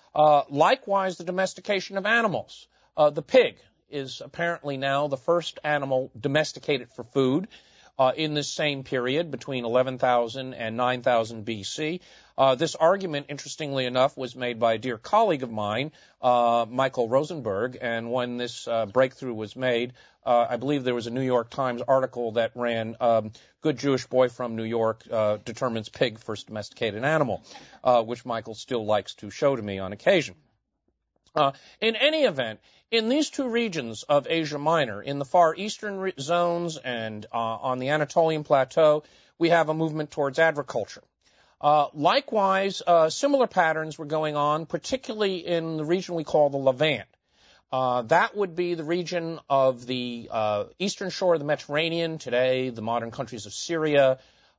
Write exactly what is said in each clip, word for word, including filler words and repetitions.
Uh, likewise, the domestication of animals. Uh, the pig is apparently now the first animal domesticated for food uh, in this same period between eleven thousand and nine thousand B C. Uh, this argument, interestingly enough, was made by a dear colleague of mine, uh, Michael Rosenberg, and when this uh, breakthrough was made, uh, I believe there was a New York Times article that ran, um, good Jewish boy from New York uh, determines pig first domesticated animal, uh, which Michael still likes to show to me on occasion. Uh, in any event, in these two regions of Asia Minor, in the far eastern re- zones and uh, on the Anatolian Plateau, we have a movement towards agriculture. Uh, likewise, uh, similar patterns were going on, particularly in the region we call the Levant. Uh, that would be the region of the uh, eastern shore of the Mediterranean, today the modern countries of Syria,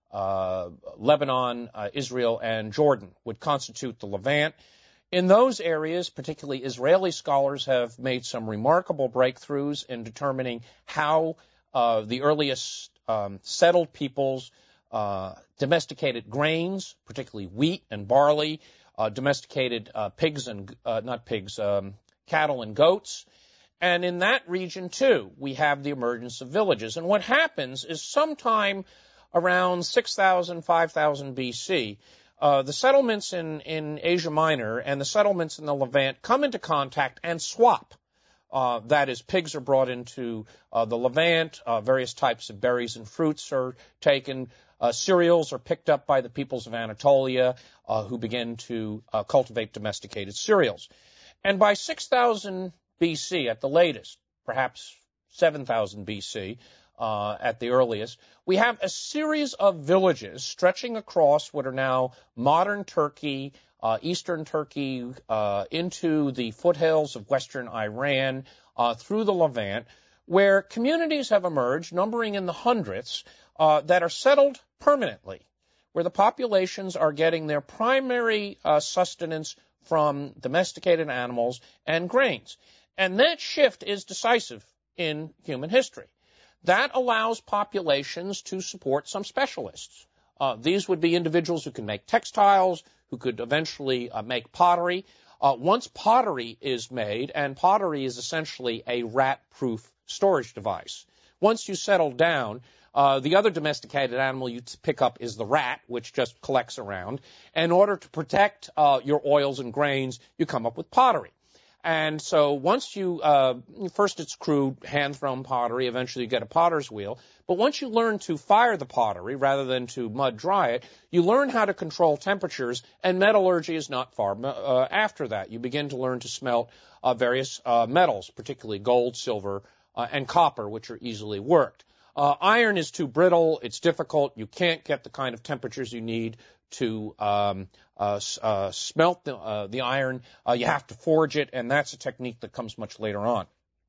uh, Lebanon, uh, Israel, and Jordan would constitute the Levant. In those areas, particularly Israeli scholars have made some remarkable breakthroughs in determining how uh, the earliest um, settled peoples uh, domesticated grains, particularly wheat and barley, uh, domesticated uh, pigs and, uh, not pigs, um, cattle and goats. And in that region, too, we have the emergence of villages. And what happens is sometime around six thousand, five thousand B C, Uh, the settlements in, in Asia Minor and the settlements in the Levant come into contact and swap. Uh, that is, pigs are brought into uh, the Levant, uh, various types of berries and fruits are taken, uh, cereals are picked up by the peoples of Anatolia, uh, who begin to uh, cultivate domesticated cereals. And by six thousand B C at the latest, perhaps seven thousand B C, Uh, at the earliest, we have a series of villages stretching across what are now modern Turkey, uh, eastern Turkey, uh, into the foothills of western Iran, uh, through the Levant, where communities have emerged, numbering in the hundreds, uh, that are settled permanently, where the populations are getting their primary uh, sustenance from domesticated animals and grains. And that shift is decisive in human history. That allows populations to support some specialists. Uh, these would be individuals who can make textiles, who could eventually uh, make pottery. Uh, once pottery is made, and pottery is essentially a rat-proof storage device. Once you settle down, uh, the other domesticated animal you pick up is the rat, which just collects around. In order to protect uh, your oils and grains, you come up with pottery. And so once you, uh, first it's crude, hand-thrown pottery, eventually you get a potter's wheel. But once you learn to fire the pottery rather than to mud dry it, you learn how to control temperatures, and metallurgy is not far uh, after that. You begin to learn to smelt uh, various uh, metals, particularly gold, silver, uh, and copper, which are easily worked. Uh, iron is too brittle, it's difficult, you can't get the kind of temperatures you need to um, uh, uh, smelt the, uh, the iron. Uh, you have to forge it, and that's a technique that comes much later on.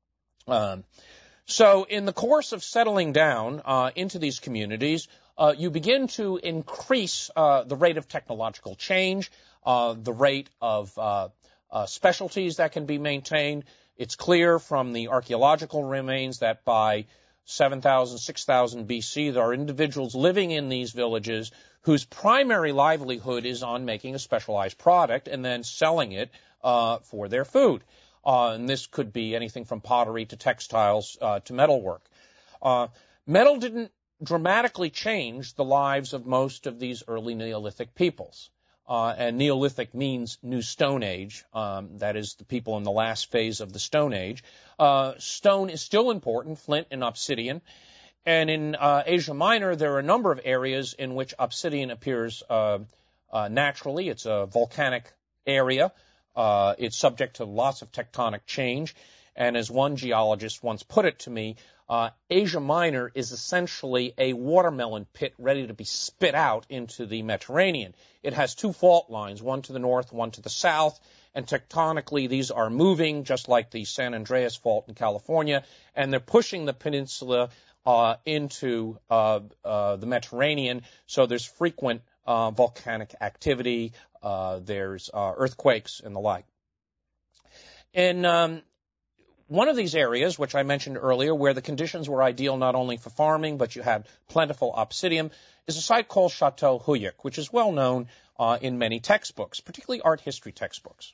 Um, so in the course of settling down uh, into these communities, uh, you begin to increase uh, the rate of technological change, uh, the rate of uh, uh, specialties that can be maintained. It's clear from the archaeological remains that by seven thousand, six thousand B C, there are individuals living in these villages whose primary livelihood is on making a specialized product and then selling it uh, for their food. Uh, and this could be anything from pottery to textiles uh, to metalwork. Uh, metal didn't dramatically change the lives of most of these early Neolithic peoples. Uh, and Neolithic means New Stone Age. Um, that is the people in the last phase of the Stone Age. Uh, stone is still important, flint and obsidian. And in uh, Asia Minor, there are a number of areas in which obsidian appears uh, uh, naturally. It's a volcanic area. Uh, it's subject to lots of tectonic change. And as one geologist once put it to me, uh, Asia Minor is essentially a watermelon pit ready to be spit out into the Mediterranean. It has two fault lines, one to the north, one to the south, and tectonically these are moving, just like the San Andreas Fault in California, and they're pushing the peninsula uh, into uh, uh, the Mediterranean, so there's frequent uh, volcanic activity, uh, there's uh, earthquakes and the like. In um, one of these areas, which I mentioned earlier, where the conditions were ideal not only for farming, but you had plentiful obsidian, is a site called Chateau Huyuk, which is well known uh, in many textbooks, particularly art history textbooks.